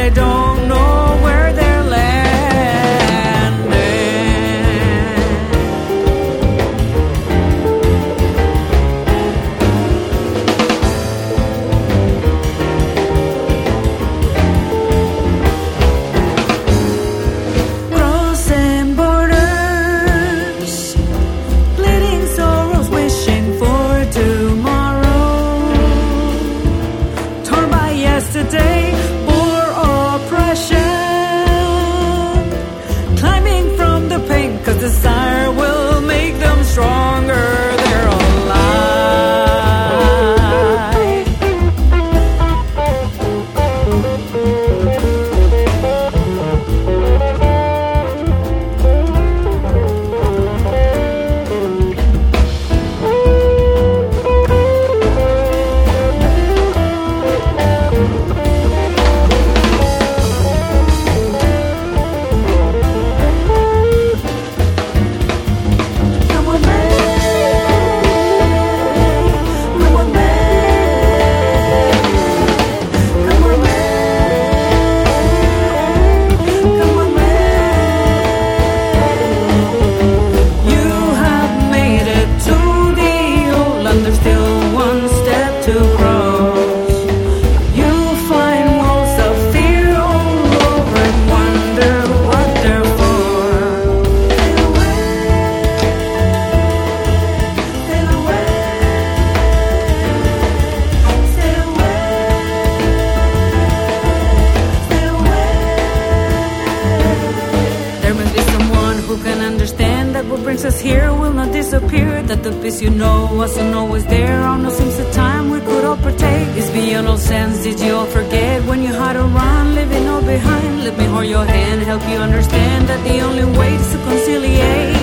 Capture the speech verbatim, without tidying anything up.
they don't know where they're landing. Crossing borders, bleeding sorrows, wishing for tomorrow. Torn by yesterday, for oppression, climbing from the pain, 'cause desire will make them stronger. They're alive. Come on, man. Come on, man. Come on, man. Come on, man. You have made it to the old land. There's still one step to cross. You find walls of fear all over and wonder what they're for. Sail away, sail away, sail away, sail away. There must be someone who can understand that what brings us here will not disappear. That the peace you know wasn't always there. Or no seems the time we could all partake is beyond all sense. Did you all forget when you had to run, leaving all behind? Let me hold your hand, help you understand that the only way is to conciliate.